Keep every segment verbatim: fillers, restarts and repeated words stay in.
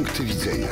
Punkt widzenia.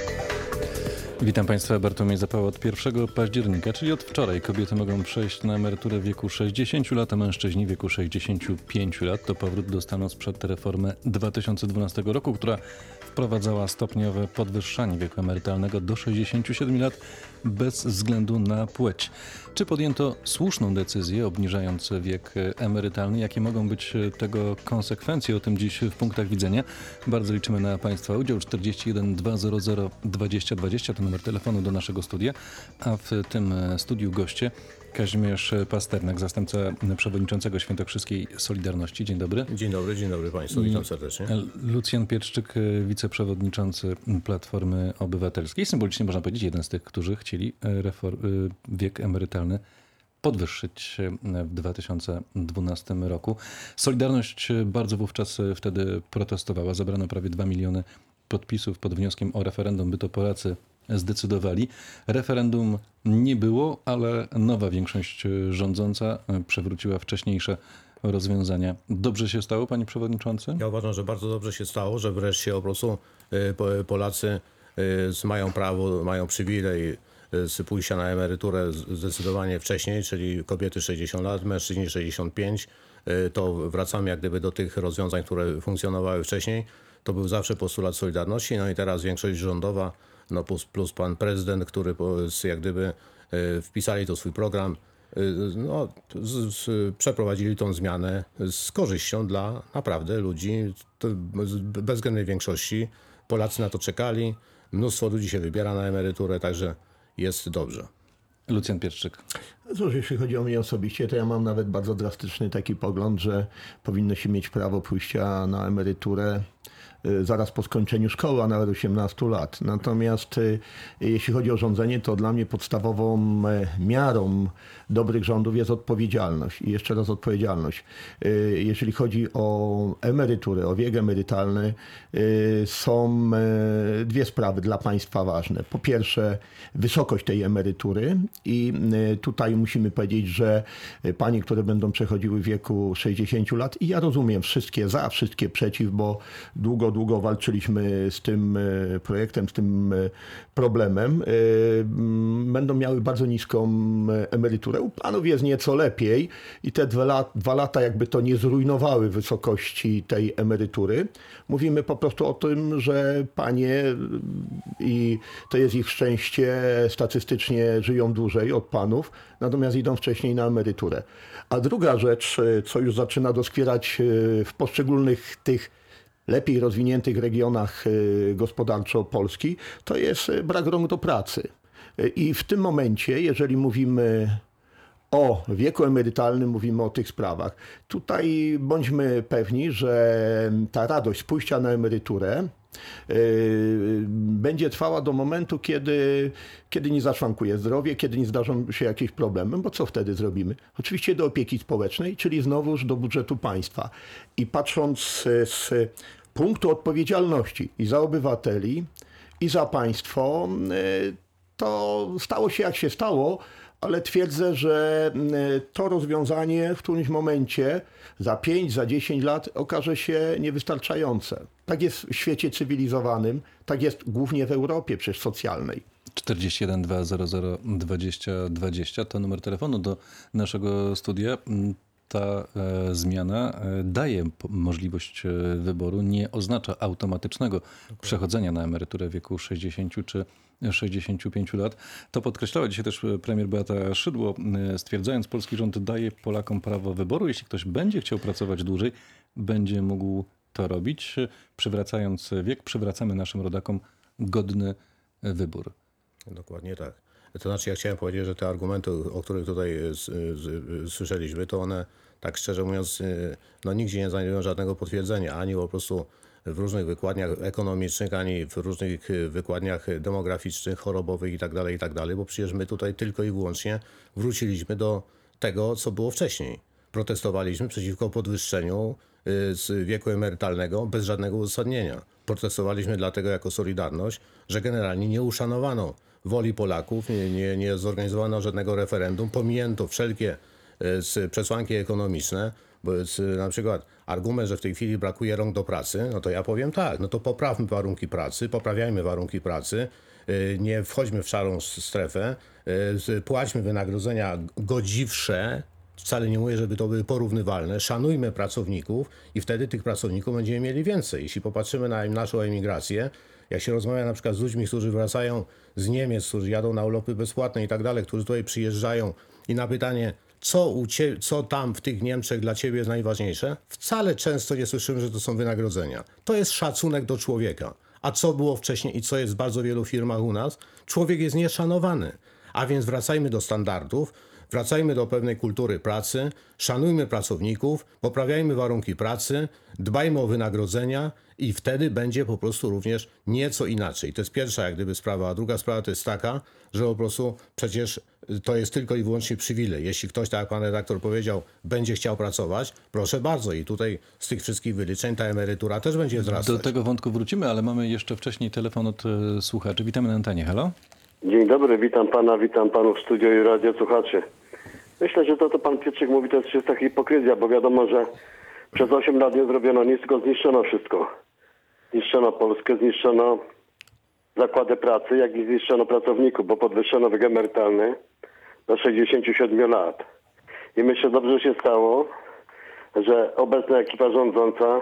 Witam Państwa, Bartłomiej Zapała. Od pierwszego października, czyli od wczoraj, kobiety mogą przejść na emeryturę w wieku sześćdziesięciu lat, a mężczyźni w wieku sześćdziesięciu pięciu lat. To powrót do stanu sprzed reformy dwa tysiące dwunastego roku, która wprowadzała stopniowe podwyższanie wieku emerytalnego do sześćdziesięciu siedmiu lat bez względu na płeć. Czy podjęto słuszną decyzję obniżając wiek emerytalny? Jakie mogą być tego konsekwencje? O tym dziś w punktach widzenia. Bardzo liczymy na Państwa udział. czterdzieści jeden dwa zero zero dwadzieścia dwadzieścia to numer telefonu do naszego studia, a w tym studiu goście Kazimierz Pasternak, zastępca przewodniczącego Świętokrzyskiej Solidarności. Dzień dobry. Dzień dobry, dzień dobry Państwu, witam serdecznie. Lucjan Pierszczyk, wiceprzewodniczący Platformy Obywatelskiej. Symbolicznie można powiedzieć jeden z tych, którzy chcieli reform, wiek emerytalny podwyższyć w dwa tysiące dwunastym roku. Solidarność bardzo wówczas wtedy protestowała. Zabrano prawie dwa miliony podpisów pod wnioskiem o referendum, by to Polacy zdecydowali. Referendum nie było, ale nowa większość rządząca przewróciła wcześniejsze rozwiązania. Dobrze się stało, panie przewodniczący? Ja uważam, że bardzo dobrze się stało, że wreszcie po prostu Polacy mają prawo, mają przywilej z pójścia na emeryturę zdecydowanie wcześniej, czyli kobiety sześćdziesiąt lat, mężczyźni sześćdziesiąt pięć. To wracamy jak gdyby do tych rozwiązań, które funkcjonowały wcześniej. To był zawsze postulat Solidarności, no i teraz większość rządowa, no plus, plus pan prezydent, który jak gdyby wpisali to w swój program, no, z, z, przeprowadzili tą zmianę z korzyścią dla naprawdę ludzi, bezwzględnej większości. Polacy na to czekali, mnóstwo ludzi się wybiera na emeryturę, także jest dobrze. Lucjan Pierszczyk. Cóż, jeśli chodzi o mnie osobiście, to ja mam nawet bardzo drastyczny taki pogląd, że powinno się mieć prawo pójścia na emeryturę zaraz po skończeniu szkoły, a nawet osiemnastu lat. Natomiast jeśli chodzi o rządzenie, to dla mnie podstawową miarą dobrych rządów jest odpowiedzialność. I jeszcze raz odpowiedzialność. Jeżeli chodzi o emeryturę, o wiek emerytalny, są dwie sprawy dla państwa ważne. Po pierwsze, wysokość tej emerytury i tutaj musimy powiedzieć, że panie, które będą przechodziły w wieku sześćdziesięciu lat, i ja rozumiem wszystkie za, wszystkie przeciw, bo długo długo walczyliśmy z tym projektem, z tym problemem, będą miały bardzo niską emeryturę. U panów jest nieco lepiej i te dwa, lat, dwa lata jakby to nie zrujnowały wysokości tej emerytury. Mówimy po prostu o tym, że panie, i to jest ich szczęście, statystycznie żyją dłużej od panów, natomiast idą wcześniej na emeryturę. A druga rzecz, co już zaczyna doskwierać w poszczególnych tych lepiej rozwiniętych regionach gospodarczo Polski, to jest brak rąk do pracy. I w tym momencie, jeżeli mówimy o wieku emerytalnym, mówimy o tych sprawach, tutaj bądźmy pewni, że ta radość z pójścia na emeryturę będzie trwała do momentu, kiedy, kiedy nie zaszwankuje zdrowie, kiedy nie zdarzą się jakieś problemy, bo co wtedy zrobimy? Oczywiście do opieki społecznej, czyli znowuż do budżetu państwa. I patrząc z punktu odpowiedzialności i za obywateli, i za państwo, to stało się jak się stało, ale twierdzę, że to rozwiązanie w którymś momencie za pięć, za dziesięć lat okaże się niewystarczające. Tak jest w świecie cywilizowanym, tak jest głównie w Europie przecież socjalnej. czterdzieści jeden dwa zero zero dwadzieścia dwadzieścia to numer telefonu do naszego studia. Ta e, zmiana e, daje po, możliwość e, wyboru, nie oznacza automatycznego okay. przechodzenia na emeryturę w wieku sześćdziesięciu czy sześćdziesięciu pięciu lat. To podkreślała dzisiaj też premier Beata Szydło, e, stwierdzając, polski rząd daje Polakom prawo wyboru. Jeśli ktoś będzie chciał pracować dłużej, będzie mógł to robić. Przywracając wiek, przywracamy naszym rodakom godny wybór. Dokładnie tak. To znaczy ja chciałem powiedzieć, że te argumenty, o których tutaj z, z, słyszeliśmy, to one, tak szczerze mówiąc, no nigdzie nie znajdują żadnego potwierdzenia, ani po prostu w różnych wykładniach ekonomicznych, ani w różnych wykładniach demograficznych, chorobowych itd., itd., bo przecież my tutaj tylko i wyłącznie wróciliśmy do tego, co było wcześniej. Protestowaliśmy przeciwko podwyższeniu z wieku emerytalnego bez żadnego uzasadnienia. Protestowaliśmy dlatego jako Solidarność, że generalnie nie uszanowano woli Polaków, nie, nie, nie zorganizowano żadnego referendum, pominięto wszelkie przesłanki ekonomiczne, Bo jest, y, na przykład argument, że w tej chwili brakuje rąk do pracy, no to ja powiem tak, no to poprawmy warunki pracy, poprawiajmy warunki pracy, y, nie wchodźmy w szarą s- strefę, y, płaćmy wynagrodzenia godziwsze. Wcale nie mówię, żeby to były porównywalne. Szanujmy pracowników i wtedy tych pracowników będziemy mieli więcej. Jeśli popatrzymy na naszą emigrację, jak się rozmawia na przykład z ludźmi, którzy wracają z Niemiec, którzy jadą na urlopy bezpłatne i tak dalej, którzy tutaj przyjeżdżają i na pytanie, co, u cie, co tam w tych Niemczech dla ciebie jest najważniejsze, wcale często nie słyszymy, że to są wynagrodzenia. To jest szacunek do człowieka. A co było wcześniej i co jest w bardzo wielu firmach u nas? Człowiek jest nieszanowany. A więc wracajmy do standardów, wracajmy do pewnej kultury pracy, szanujmy pracowników, poprawiajmy warunki pracy, dbajmy o wynagrodzenia i wtedy będzie po prostu również nieco inaczej. To jest pierwsza jak gdyby sprawa, a druga sprawa to jest taka, że po prostu przecież to jest tylko i wyłącznie przywilej. Jeśli ktoś, tak jak pan redaktor powiedział, będzie chciał pracować, proszę bardzo i tutaj z tych wszystkich wyliczeń ta emerytura też będzie wzrastać. Do tego wątku wrócimy, ale mamy jeszcze wcześniej telefon od e, słuchaczy. Witamy na antenie. Halo? Dzień dobry, witam pana, witam panów w studio i radio słuchaczy. Myślę, że to, co pan Pietrzyk mówi, to jest czysta hipokryzja, bo wiadomo, że przez osiem lat nie zrobiono nic, tylko zniszczono wszystko. Zniszczono Polskę, zniszczono zakłady pracy, jak i zniszczono pracowników, bo podwyższono wiek emerytalny do sześćdziesięciu siedmiu lat. I myślę, dobrze się stało, że obecna ekipa rządząca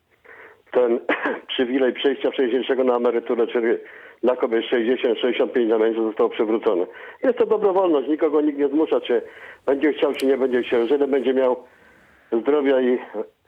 ten przywilej przejścia wcześniejszego na emeryturę, czyli dla kobiet sześćdziesiąt sześćdziesiąt pięć na mężczyzn został przywrócony. Jest to dobrowolność, nikogo nikt nie zmusza, czy będzie chciał, czy nie będzie chciał. Jeżeli będzie miał zdrowia i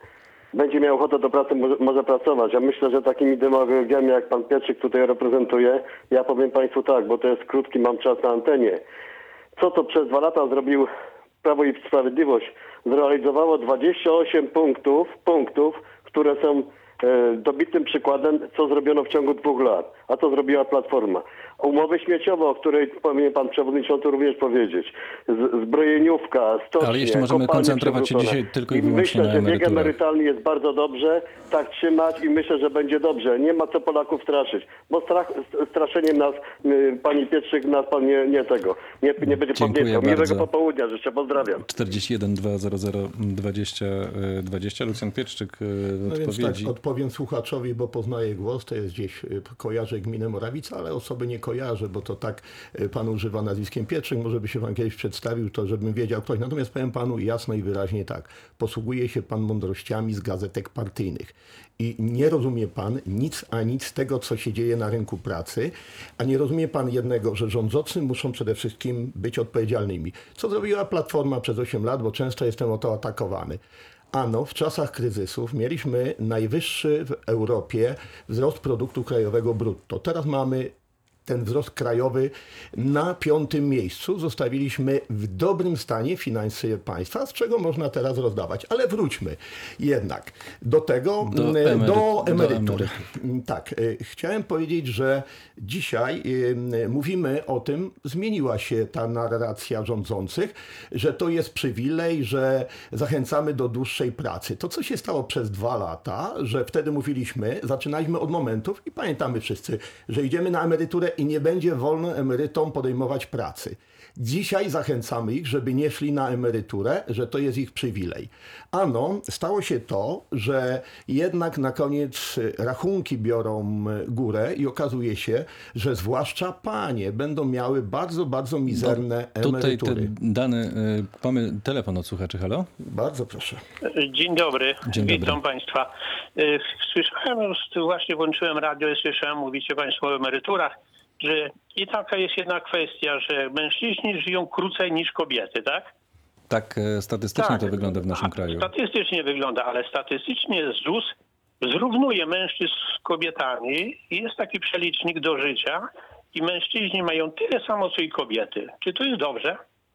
będzie miał ochotę do pracy, może, może pracować. Ja myślę, że takimi demagogiami, jak pan Pietrzyk tutaj reprezentuje, ja powiem państwu tak, bo to jest krótki, mam czas na antenie. Co to przez dwa lata zrobił Prawo i Sprawiedliwość? Zrealizowało dwadzieścia osiem punktów, punktów, które są e, dobitnym przykładem, co zrobiono w ciągu dwóch lat. A co zrobiła Platforma? Umowy śmieciowe, o której powinien pan przewodniczący również powiedzieć. Z, zbrojeniówka, stocznie, Ale jeśli możemy kopalnie koncentrować się przewrócone. dzisiaj tylko i I wyłącznie myślę, na że wiek emeryturach. emerytalny jest bardzo dobrze, tak trzymać i myślę, że będzie dobrze. Nie ma co Polaków straszyć, bo strach, straszeniem nas, y, pani Pietrzyk, nas pan nie, nie tego, nie, nie będzie Dziękuję podniecał. Miłego bardzo. popołudnia życzę, pozdrawiam. czterdzieści jeden dwa zero zero dwadzieścia dwadzieścia. Lucjan Pietrzyk, e, No więc odpowiedzi. tak, odpowiem słuchaczowi, bo poznaję głos, to jest gdzieś, y, kojarzę gminę Morawica, ale osoby nie kojarzę, bo to tak y, pan używa nazwiskiem Pietrzyk, może by się pan kiedyś przedstawił, to żebym wiedział ktoś. Natomiast powiem panu jasno i wyraźnie tak, posługuje się pan mądrościami z gazetek partyjnych i nie rozumie pan nic a nic z tego, co się dzieje na rynku pracy, a nie rozumie pan jednego, że rządzący muszą przede wszystkim być odpowiedzialnymi. Co zrobiła Platforma przez osiem lat, bo często jestem o to atakowany. Ano, w czasach kryzysów mieliśmy najwyższy w Europie wzrost produktu krajowego brutto. Teraz mamy ten wzrost krajowy na piątym miejscu. Zostawiliśmy w dobrym stanie finanse państwa, z czego można teraz rozdawać. Ale wróćmy jednak do tego, Do do, emery- do do emerytur. emerytur. Tak, y, chciałem powiedzieć, że dzisiaj y, mówimy o tym, zmieniła się ta narracja rządzących, że to jest przywilej, że zachęcamy do dłuższej pracy. To, co się stało przez dwa lata, że wtedy mówiliśmy, zaczynaliśmy od momentów i pamiętamy wszyscy, że idziemy na emeryturę i nie będzie wolno emerytom podejmować pracy. Dzisiaj zachęcamy ich, żeby nie szli na emeryturę, że to jest ich przywilej. Ano, stało się to, że jednak na koniec rachunki biorą górę i okazuje się, że zwłaszcza panie będą miały bardzo, bardzo mizerne Tutaj te emerytury. dane, e, mamy telefon od słuchaczy. Halo? Bardzo proszę. Dzień dobry, Dzień dobry. witam Państwa. Y, Słyszałem, właśnie włączyłem radio i słyszałem, mówicie Państwo o emeryturach, że i taka jest jedna kwestia, że mężczyźni żyją krócej niż kobiety, tak? Tak, e, statystycznie Tak. to wygląda w naszym A, kraju. Statystycznie wygląda, ale statystycznie ZUS zrównuje mężczyzn z kobietami i jest taki przelicznik do życia i mężczyźni mają tyle samo, co i kobiety. Czy to jest dobrze?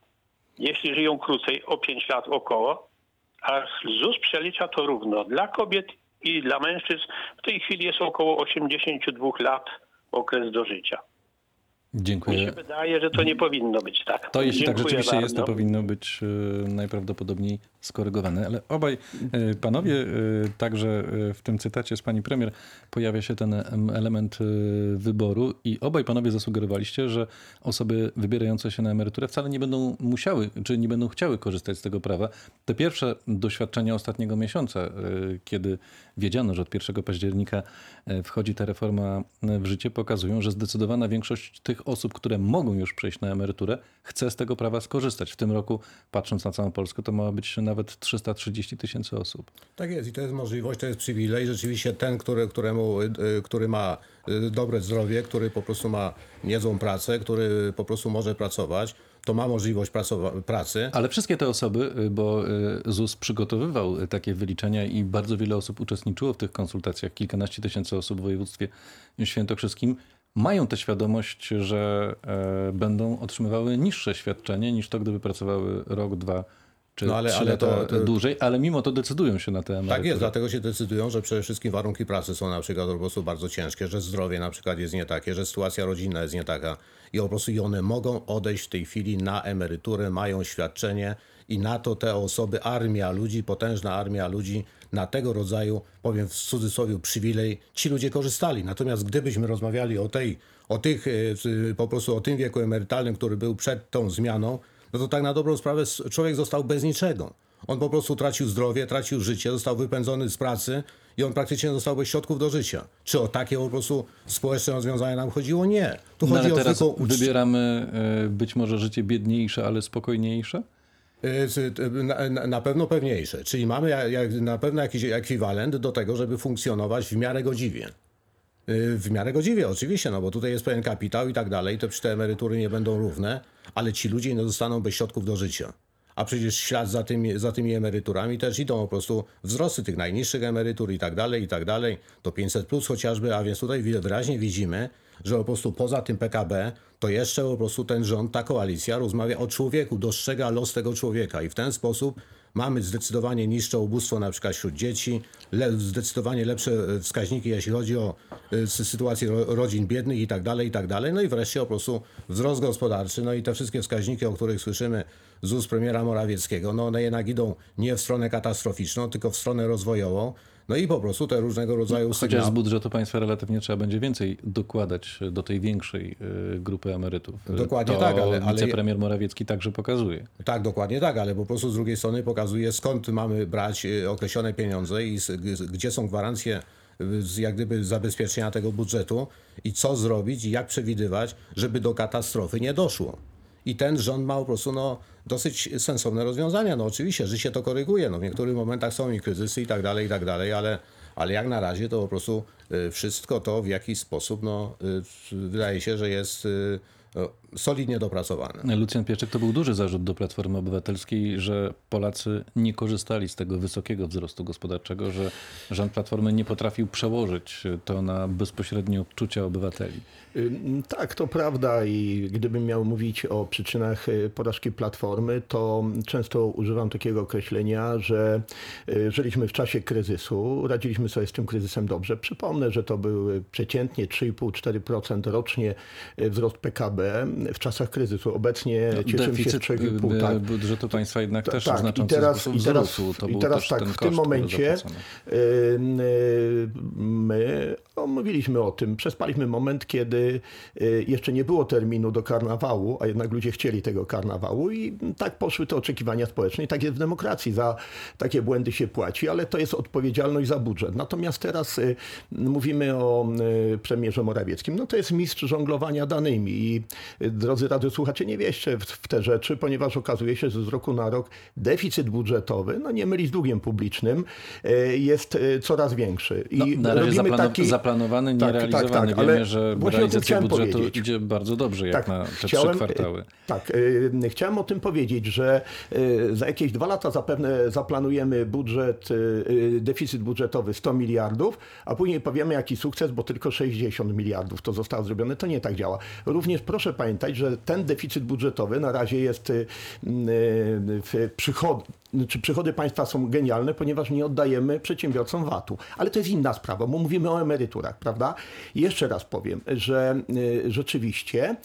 Jeśli żyją krócej, o pięć lat około, a ZUS przelicza to równo dla kobiet i dla mężczyzn. W tej chwili jest około osiemdziesiąt dwa lat okres do życia. Mi się Dziękuję. wydaje, że to nie powinno być tak. To jeśli tak Dziękuję rzeczywiście jest, to bardzo. powinno być e, najprawdopodobniej skorygowane. Ale obaj e, panowie, e, także e, w tym cytacie z pani premier pojawia się ten em, element e, wyboru i obaj panowie zasugerowaliście, że osoby wybierające się na emeryturę wcale nie będą musiały, czy nie będą chciały korzystać z tego prawa. Te pierwsze doświadczenia ostatniego miesiąca, e, kiedy wiedziano, że od pierwszego października e, wchodzi ta reforma w życie, pokazują, że zdecydowana większość tych osób, które mogą już przejść na emeryturę, chce z tego prawa skorzystać. W tym roku, patrząc na całą Polskę, to ma być nawet trzysta trzydzieści tysięcy osób. Tak jest i to jest możliwość, to jest przywilej. Rzeczywiście ten, który, któremu, y, który ma y, dobre zdrowie, który po prostu ma niezłą pracę, który po prostu może pracować, to ma możliwość pracowa- pracy. Ale wszystkie te osoby, y, bo y, ZUS przygotowywał y, takie wyliczenia i bardzo wiele osób uczestniczyło w tych konsultacjach, kilkanaście tysięcy osób w województwie świętokrzyskim, mają tę świadomość, że e, będą otrzymywały niższe świadczenie niż to, gdyby pracowały rok, dwa czy No ale- trzy ale lata to- to- dłużej, ale mimo to decydują się na te emerytury. Tak jest, dlatego się decydują, że przede wszystkim warunki pracy są na przykład po prostu bardzo ciężkie, że zdrowie na przykład jest nie takie, że sytuacja rodzinna jest nie taka i po prostu i one mogą odejść w tej chwili na emeryturę, mają świadczenie i na to te osoby, armia ludzi, potężna armia ludzi, na tego rodzaju, powiem w cudzysłowie, przywilej, ci ludzie korzystali. Natomiast gdybyśmy rozmawiali o tej, o tych, e, po prostu o tym wieku emerytalnym, który był przed tą zmianą, no to tak na dobrą sprawę s- człowiek został bez niczego. On po prostu tracił zdrowie, tracił życie, został wypędzony z pracy i on praktycznie został bez środków do życia. Czy o takie po prostu społeczne rozwiązania nam chodziło? Nie. Tu No chodzi ale o teraz zwykłą ucz- wybieramy e, być może życie biedniejsze, ale spokojniejsze? Y, z- y, Na, na- na pewno pewniejsze. Czyli mamy jak, jak, na pewno jakiś ekwiwalent do tego, żeby funkcjonować w miarę godziwie. Y, W miarę godziwie, oczywiście, no bo tutaj jest pewien kapitał i tak dalej, to te emerytury nie będą równe, ale ci ludzie nie zostaną bez środków do życia. A przecież w ślad za tymi, za tymi emeryturami też idą po prostu wzrosty tych najniższych emerytur i tak dalej, i tak dalej. To pięćset plus chociażby, a więc tutaj wyraźnie widzimy, że po prostu poza tym P K B, to jeszcze po prostu ten rząd, ta koalicja rozmawia o człowieku, dostrzega los tego człowieka i w ten sposób mamy zdecydowanie niższe ubóstwo na przykład wśród dzieci, le, zdecydowanie lepsze e, wskaźniki, jeśli chodzi o e, sy- sytuację ro, rodzin biednych i tak dalej, i tak dalej. No i wreszcie po prostu wzrost gospodarczy, no i te wszystkie wskaźniki, o których słyszymy z ust premiera Morawieckiego, no one jednak idą nie w stronę katastroficzną, tylko w stronę rozwojową. No i po prostu te różnego rodzaju Chociaż sygnały. z budżetu państwa relatywnie trzeba będzie więcej dokładać do tej większej y, grupy emerytów. Dokładnie to tak, ale- ale- wicepremier Morawiecki także pokazuje. Tak, dokładnie tak, ale po prostu z drugiej strony pokazuje, skąd mamy brać y, określone pieniądze i s- g- gdzie są gwarancje y, z- jak gdyby zabezpieczenia tego budżetu i co zrobić i jak przewidywać, żeby do katastrofy nie doszło. I ten rząd ma po prostu no, dosyć sensowne rozwiązania. No oczywiście, życie to koryguje. No, w niektórych momentach są i kryzysy i tak dalej, i tak dalej, ale, ale jak na razie to po prostu y, wszystko to w jakiś sposób no, y, wydaje się, że jest y, no, solidnie dopracowane. Lucjan Pieszczek, to był duży zarzut do Platformy Obywatelskiej, że Polacy nie korzystali z tego wysokiego wzrostu gospodarczego, że rząd Platformy nie potrafił przełożyć to na bezpośrednie odczucia obywateli. Ym, Tak, to prawda i gdybym miał mówić o przyczynach y, porażki Platformy, to często używam takiego określenia, że y, żyliśmy w czasie kryzysu, radziliśmy sobie z tym kryzysem dobrze. Przypomnę, że to był przeciętnie trzy i pół do czterech procent rocznie y, wzrost P K B w czasach kryzysu. Obecnie cieszymy się z Deficyt trzy i pół. y, Tak. budżetu państwa jednak też Tak, i znaczący teraz, sposób i teraz, wzrósł. To i był teraz też tak, ten w koszt, tym momencie który zapłacono. y, y, my no, mówiliśmy o tym, przespaliśmy moment, kiedy y, jeszcze nie było terminu do karnawału, a jednak ludzie chcieli tego karnawału i tak poszły te oczekiwania społeczne i tak jest w demokracji, za takie błędy się płaci, ale to jest odpowiedzialność za budżet. Natomiast teraz y, mówimy o y, premierze Morawieckim, no to jest mistrz żonglowania danymi i y, drodzy radiosłuchacze, nie wierzcie w, w te rzeczy, ponieważ okazuje się, że z roku na rok deficyt budżetowy, no nie myli z długiem publicznym, y, jest y, coraz większy. I No, na razie robimy zaplano- taki- zaplanowany, Tak, nierealizowany. tak, tak, ale Wiemy, że właśnie o tym realizacja chciałem budżetu powiedzieć. idzie bardzo dobrze, jak na te trzy kwartały. Tak, y, chciałem o tym powiedzieć, że y, za jakieś dwa lata zapewne zaplanujemy budżet, y, y, deficyt budżetowy sto miliardów, a później powiemy jaki sukces, bo tylko sześćdziesiąt miliardów to zostało zrobione. To nie tak działa. Również proszę pamiętać, że ten deficyt budżetowy na razie jest y, y, w przychod czy przychody państwa są genialne, ponieważ nie oddajemy przedsiębiorcom vatu. Ale to jest inna sprawa, bo mówimy o emeryturach, prawda? I jeszcze raz powiem, że y, rzeczywiście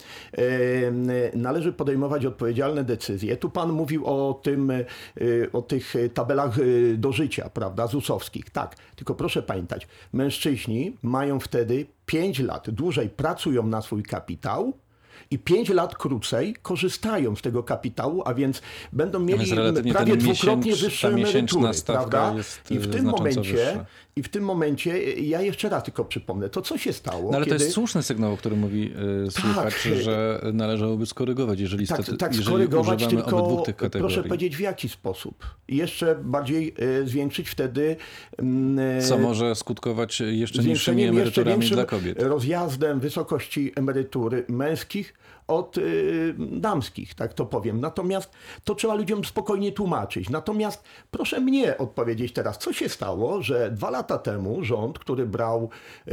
y, należy podejmować odpowiedzialne decyzje. Tu pan mówił o tym, y, o tych tabelach y, do życia, prawda, zusowskich. Tak, tylko proszę pamiętać, mężczyźni mają wtedy pięć lat dłużej pracują na swój kapitał i pięć lat krócej korzystają z tego kapitału, a więc będą mieli Więc relatywnie prawie ten dwukrotnie miesięcz- wyższe ta miesięczna emerytury, stawka prawda? jest, I w y, tym znacząco momencie, wyższa. i w tym momencie, ja jeszcze raz tylko przypomnę, to co się stało, No ale kiedy... to jest słuszny sygnał, o którym mówi y, słuchacz, że należałoby skorygować, jeżeli, Tak, stety, tak jeżeli skorygować, używamy tylko obydwu tych kategorii. proszę powiedzieć w jaki sposób. I jeszcze bardziej y, zwiększyć wtedy... y, Co może skutkować jeszcze niższymi zwiększeniem jeszcze emeryturami większym dla kobiet. rozjazdem wysokości emerytury męskich od y, damskich, tak to powiem. Natomiast to trzeba ludziom spokojnie tłumaczyć. Natomiast proszę mnie odpowiedzieć teraz, co się stało, że dwa lata temu rząd, który brał y,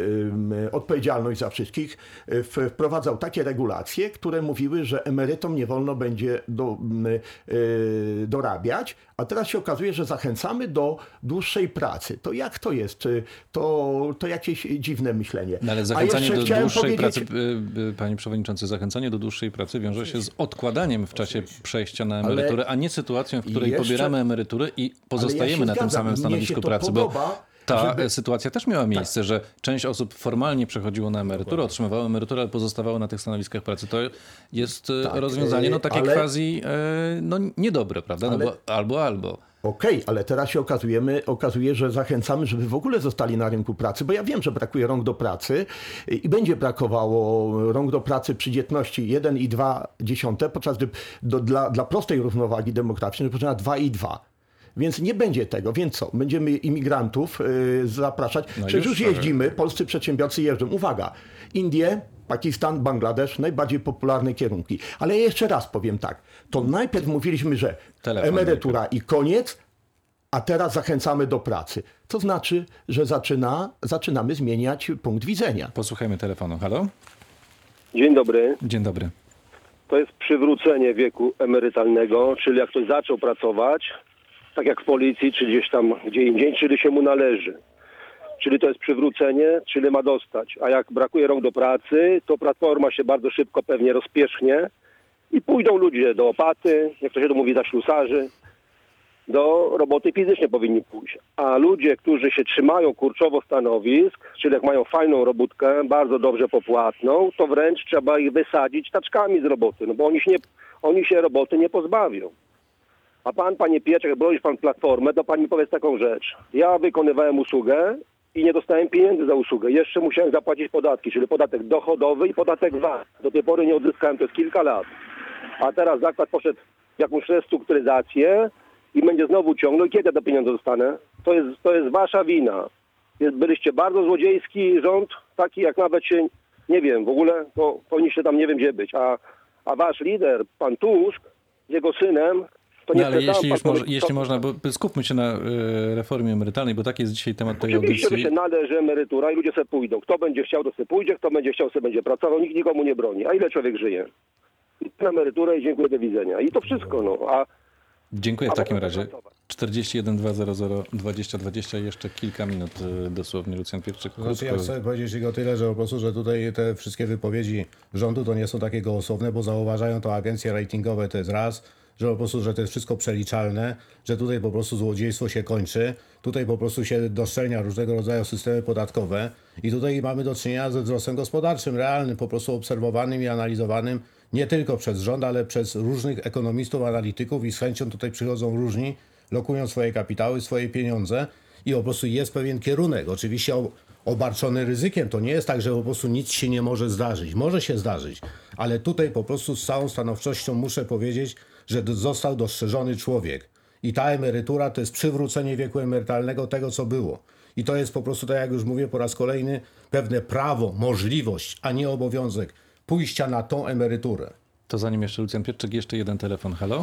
y, odpowiedzialność za wszystkich, y, wprowadzał takie regulacje, które mówiły, że emerytom nie wolno będzie do, y, y, dorabiać, a teraz się okazuje, że zachęcamy do dłuższej pracy. To jak to jest? Y, To, to jakieś dziwne myślenie. No ale A zachęcanie jeszcze do chciałem dłuższej powiedzieć- pracy, y, y, panie przewodniczący, zachęcanie do dłuższej pracy wiąże się z odkładaniem w czasie przejścia na emeryturę, a nie sytuacją, w której jeszcze- pobieramy emerytury i Ale ja pozostajemy się na tym zgadzam. samym Mnie się stanowisku to pracy, podoba, bo ta żeby- sytuacja też miała miejsce, że część osób formalnie przechodziło na emeryturę, otrzymywało emeryturę, ale pozostawało na tych stanowiskach pracy. To jest y, Tak, rozwiązanie no y, takie ale- quasi y, no, niedobre, prawda? No Ale- bo albo, albo. Okej, ale teraz się okazujemy, okazuje, że zachęcamy, żeby w ogóle zostali na rynku pracy, bo ja wiem, że brakuje rąk do pracy i będzie brakowało rąk do pracy przy dzietności jeden i dwa dziesiąte, podczas gdy do, dla, dla prostej równowagi demograficznej potrzeba dwa i dwa. Więc nie będzie tego. Więc co? Będziemy imigrantów y, zapraszać. No Przecież już, już jeździmy, polscy przedsiębiorcy jeżdżą. Uwaga, Indie, Pakistan, Bangladesz, najbardziej popularne kierunki. Ale ja jeszcze raz powiem tak. To najpierw mówiliśmy, że Telefon emerytura i koniec, a teraz zachęcamy do pracy. To znaczy, że zaczyna, zaczynamy zmieniać punkt widzenia. Posłuchajmy telefonu. Halo? Dzień dobry. Dzień dobry. To jest przywrócenie wieku emerytalnego, czyli jak ktoś zaczął pracować, tak jak w policji, czy gdzieś tam gdzie indziej, czyli się mu należy. Czyli to jest przywrócenie, czyli ma dostać. A jak brakuje rąk do pracy, to platforma się bardzo szybko pewnie rozpiesznie i pójdą ludzie do opaty, jak to się to mówi, za ślusarzy, do roboty fizycznie powinni pójść. A ludzie, którzy się trzymają kurczowo stanowisk, czyli jak mają fajną robótkę, bardzo dobrze popłatną, to wręcz trzeba ich wysadzić taczkami z roboty, no bo oni się, nie, oni się roboty nie pozbawią. A pan, panie Pieczek, jak bronisz pan Platformę, to pan mi powiedz taką rzecz. Ja wykonywałem usługę i nie dostałem pieniędzy za usługę. Jeszcze musiałem zapłacić podatki, czyli podatek dochodowy i podatek V A T. Do tej pory nie odzyskałem, to jest kilka lat. A teraz zakład poszedł w jakąś restrukturyzację i będzie znowu ciągnął. I kiedy ja te pieniądze dostanę? To jest, to jest wasza wina. Jest, byliście bardzo złodziejski rząd, taki jak nawet się, nie wiem, w ogóle to powinniście tam nie wiem gdzie być. A, a wasz lider, pan Tusk, z jego synem, to nie No, ale chce jeśli, sam już pan może, powiedzieć, jeśli co- można, bo skupmy się na y, reformie emerytalnej, bo taki jest dzisiaj temat tej Oczywiście, że audycji. się należy emerytura i ludzie sobie pójdą. Kto będzie chciał, to sobie pójdzie, kto będzie chciał, sobie będzie pracował, nikt nikomu nie broni. A ile człowiek żyje? Na emeryturę i dziękuję, do widzenia. I to wszystko, no. A Dziękuję w A takim potem razie. pracować. czterdzieści jeden dwa zero zero dwadzieścia dwadzieścia, jeszcze kilka minut y, dosłownie. Lucjan Pietrzyk. To znaczy, ja krótko. chcę powiedzieć tylko tyle, że po prostu, że tutaj te wszystkie wypowiedzi rządu to nie są takie gołosłowne, bo zauważają to agencje ratingowe, to jest raz, że po prostu, że to jest wszystko przeliczalne, że tutaj po prostu złodziejstwo się kończy, tutaj po prostu się doszczelnia różnego rodzaju systemy podatkowe i tutaj mamy do czynienia ze wzrostem gospodarczym, realnym, po prostu obserwowanym i analizowanym nie tylko przez rząd, ale przez różnych ekonomistów, analityków i z chęcią tutaj przychodzą różni, lokują swoje kapitały, swoje pieniądze i po prostu jest pewien kierunek. Oczywiście o- obarczony ryzykiem. To nie jest tak, że po prostu nic się nie może zdarzyć. Może się zdarzyć, ale tutaj po prostu z całą stanowczością muszę powiedzieć, że d- został dostrzeżony człowiek. I ta emerytura to jest przywrócenie wieku emerytalnego tego, co było. I to jest po prostu, tak jak już mówię po raz kolejny, pewne prawo, możliwość, a nie obowiązek pójścia na tą emeryturę. To zanim jeszcze Lucjan Pietrzyk, jeszcze jeden telefon. Halo?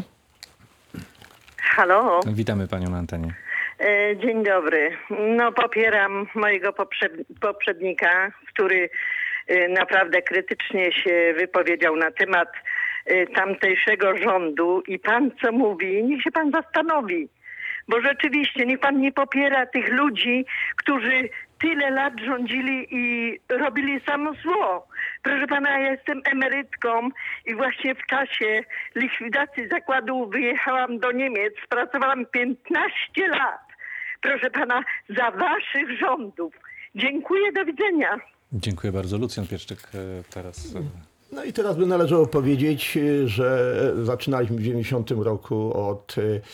Halo, Witamy panią na antenie. e, dzień dobry. No popieram mojego poprzed- poprzednika, który e, naprawdę krytycznie się wypowiedział na temat y, tamtejszego rządu i pan co mówi, niech się pan zastanowi. Bo rzeczywiście niech pan nie popiera tych ludzi, którzy tyle lat rządzili i robili samo zło. Proszę pana, ja jestem emerytką i właśnie w czasie likwidacji zakładu wyjechałam do Niemiec. Pracowałam piętnaście lat. Proszę pana, za waszych rządów. Dziękuję, do widzenia. Dziękuję bardzo. Lucjan Pieszczyk e, teraz. e, No i teraz by należało powiedzieć, że zaczynaliśmy w dziewięćdziesiątym roku od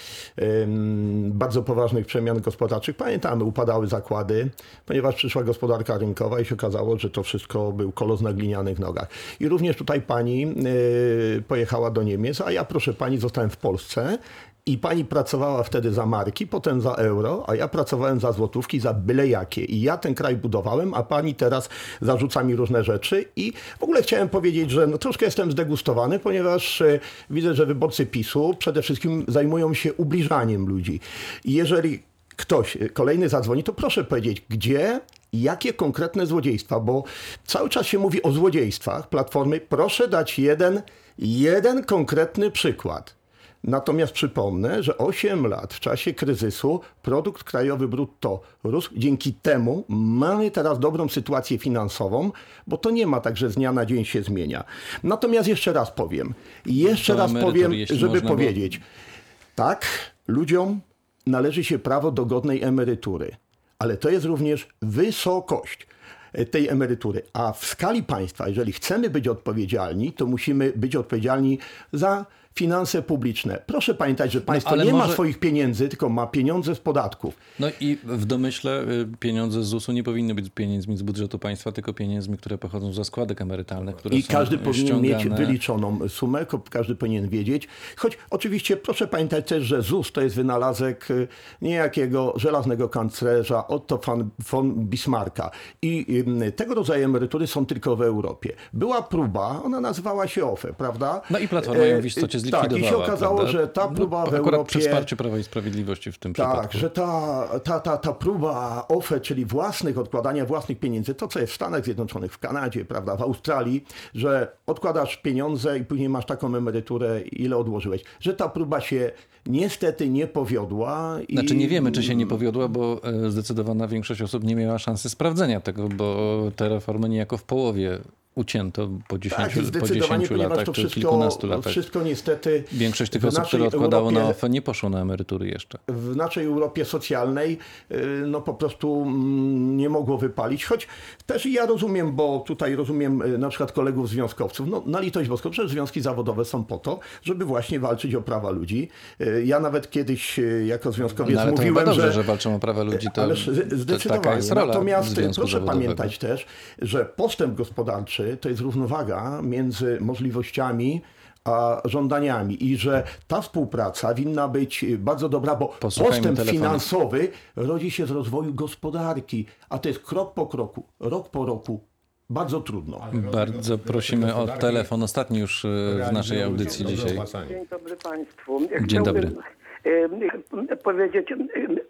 em, bardzo poważnych przemian gospodarczych. Pamiętamy, upadały zakłady, ponieważ przyszła gospodarka rynkowa i się okazało, że to wszystko był kolos na glinianych nogach. I również tutaj pani y, pojechała do Niemiec, a ja, proszę pani, zostałem w Polsce. I pani pracowała wtedy za marki, potem za euro, a ja pracowałem za złotówki, za byle jakie. I ja ten kraj budowałem, a pani teraz zarzuca mi różne rzeczy. I w ogóle chciałem powiedzieć, że no, troszkę jestem zdegustowany, ponieważ e, widzę, że wyborcy PiSu przede wszystkim zajmują się ubliżaniem ludzi. I jeżeli ktoś e, kolejny zadzwoni, to proszę powiedzieć, gdzie i jakie konkretne złodziejstwa, bo cały czas się mówi o złodziejstwach Platformy. Proszę dać jeden, jeden konkretny przykład. Natomiast przypomnę, że osiem lat w czasie kryzysu produkt krajowy brutto rósł. Dzięki temu mamy teraz dobrą sytuację finansową, bo to nie ma tak, że z dnia na dzień się zmienia. Natomiast jeszcze raz powiem, jeszcze Do raz emerytur, powiem, jeśli żeby można, bo- powiedzieć, tak, ludziom należy się prawo do godnej emerytury, ale to jest również wysokość tej emerytury. A w skali państwa, jeżeli chcemy być odpowiedzialni, to musimy być odpowiedzialni za finanse publiczne. Proszę pamiętać, że państwo ale nie ma może- swoich pieniędzy, tylko ma pieniądze z podatków. No i w domyśle y, pieniądze z ZUS-u nie powinny być pieniędzmi z budżetu państwa, tylko pieniędzmi, które pochodzą ze składek emerytalnych, które I są każdy powinien mieć ściągane. wyliczoną sumę, ko- każdy powinien wiedzieć. Choć oczywiście proszę pamiętać też, że ZUS to jest wynalazek y, niejakiego żelaznego kanclerza Otto von, von Bismarcka. I y, tego rodzaju emerytury są tylko w Europie. Była próba, ona nazywała się O F E, prawda? No i Platforma ją w istocie E, zlikwidowała. Tak, i się okazało, prawda? że ta próba no, w akurat Europie... przy wsparciu Prawa i Sprawiedliwości w tym Tak, przypadku. że ta, ta, ta, ta próba O F E, czyli własnych, odkładania własnych pieniędzy, to co jest w Stanach Zjednoczonych, w Kanadzie, prawda, w Australii, że odkładasz pieniądze i później masz taką emeryturę, ile odłożyłeś. Że ta próba się niestety nie powiodła. I... Znaczy nie wiemy, czy się nie powiodła, bo e, zdecydowana większość osób nie miała szansy sprawdzenia tego, bo te reformy niejako w połowie ucięto po Tak, dziesięciu, po zdecydowanie, dziesięciu ponieważ latach to czy wszystko, kilkunastu latach. wszystko niestety... Większość tych w osób, naszej które odkładało na Europie- O F E, nie poszło na emerytury jeszcze. w naszej Europie socjalnej y, no po prostu mm, nie mogło wypalić, choć też ja rozumiem, bo tutaj rozumiem y, na przykład kolegów związkowców, no na litość boską, że związki zawodowe są po to, żeby właśnie walczyć o prawa ludzi. Y, Ja nawet kiedyś y, jako związkowiec No, ale to chyba mówiłem, dobrze, że... że... walczą o prawa ludzi, to, Ależ to taka zdecydowanie. jest rola Natomiast związku proszę zawodowego. pamiętać też, że postęp gospodarczy to jest równowaga między możliwościami a żądaniami i że ta współpraca winna być bardzo dobra, bo Posłuchajmy postęp telefonu. finansowy rodzi się z rozwoju gospodarki, a to jest krok po kroku, rok po roku. Bardzo trudno. Bardzo prosimy o telefon, ostatni już e, w naszej audycji dzisiaj. Dzień dobry Państwu. Dzień dobry. Chciałbym, e, powiedzieć e,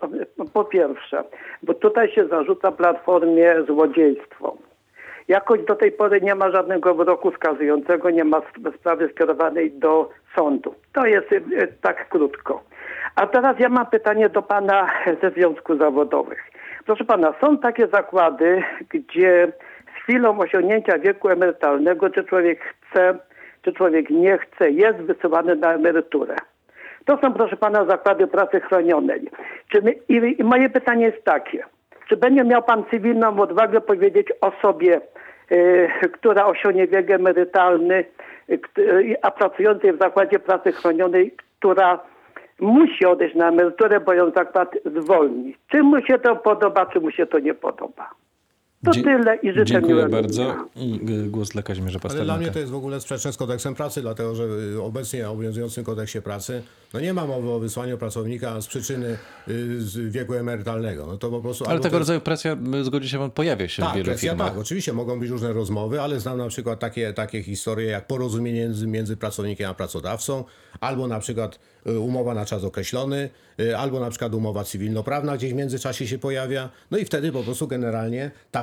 po pierwsze, bo tutaj się zarzuca Platformie złodziejstwo. Jakoś do tej pory nie ma żadnego wyroku skazującego, nie ma sprawy skierowanej do sądu. To jest e, tak krótko. A teraz ja mam pytanie do Pana ze związków zawodowych. Proszę Pana, są takie zakłady, gdzie z chwilą osiągnięcia wieku emerytalnego, czy człowiek chce, czy człowiek nie chce, jest wysyłany na emeryturę. To są, proszę Pana, zakłady pracy chronionej. Czy my, i, I moje pytanie jest takie. Czy będzie miał Pan cywilną odwagę powiedzieć osobie, y, która osiągnie wiek emerytalny, y, a pracującej w zakładzie pracy chronionej, która musi odejść na emeryturę, bo ją zakład zwolni. Czy mu się to podoba, czy mu się to nie podoba? To Dzie- tyle i życzę Dziękuję miłego bardzo. dnia. I y, głos dla Kazimierza Ale dla Pasternaka. mnie to jest w ogóle sprzeczne z kodeksem pracy, dlatego że y, obecnie w obowiązującym kodeksie pracy no nie ma mowy o wysłaniu pracownika z przyczyny y, z wieku emerytalnego. No to po prostu, Ale albo tego to jest- rodzaju presja, y, zgodzi się pan, pojawia się w Tak, wielu presja, firmach. tak, oczywiście mogą być różne rozmowy, ale znam na przykład takie, takie historie jak porozumienie między, między pracownikiem a pracodawcą, albo na przykład y, umowa na czas określony, y, albo na przykład umowa cywilnoprawna gdzieś w międzyczasie się pojawia, no i wtedy po prostu generalnie ta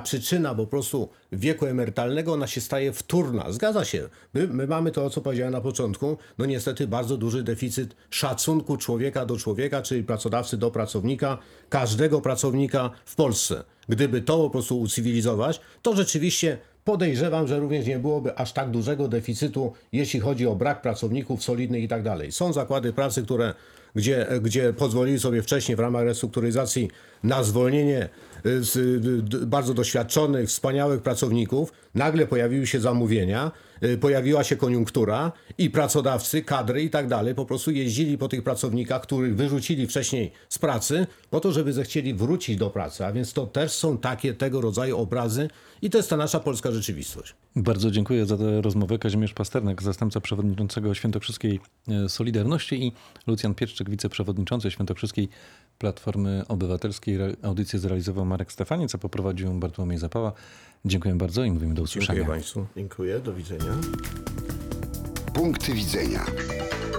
przyczyna po prostu wieku emerytalnego, ona się staje wtórna. Zgadza się. My, my mamy to, co powiedziałem na początku, no niestety bardzo duży deficyt szacunku człowieka do człowieka, czyli pracodawcy do pracownika, każdego pracownika w Polsce. Gdyby to po prostu ucywilizować, to rzeczywiście podejrzewam, że również nie byłoby aż tak dużego deficytu, jeśli chodzi o brak pracowników solidnych i tak dalej. Są zakłady pracy, które, gdzie, gdzie pozwolili sobie wcześniej w ramach restrukturyzacji na zwolnienie z d- bardzo doświadczonych, wspaniałych pracowników. Nagle pojawiły się zamówienia, y, pojawiła się koniunktura i pracodawcy, kadry i tak dalej po prostu jeździli po tych pracownikach, których wyrzucili wcześniej z pracy, po to, żeby zechcieli wrócić do pracy. A więc to też są takie tego rodzaju obrazy i to jest ta nasza polska rzeczywistość. Bardzo dziękuję za tę rozmowę. Kazimierz Pasternak, zastępca przewodniczącego Świętokrzyskiej Solidarności i Lucjan Pieszczyk, wiceprzewodniczący Świętokrzyskiej Platformy Obywatelskiej. Audycję zrealizował Marek Stefaniec, a poprowadził ją Bartłomiej Zapała. Dziękuję bardzo i mówimy do usłyszenia. Dziękuję Państwu. Dziękuję, do widzenia. Punkty widzenia.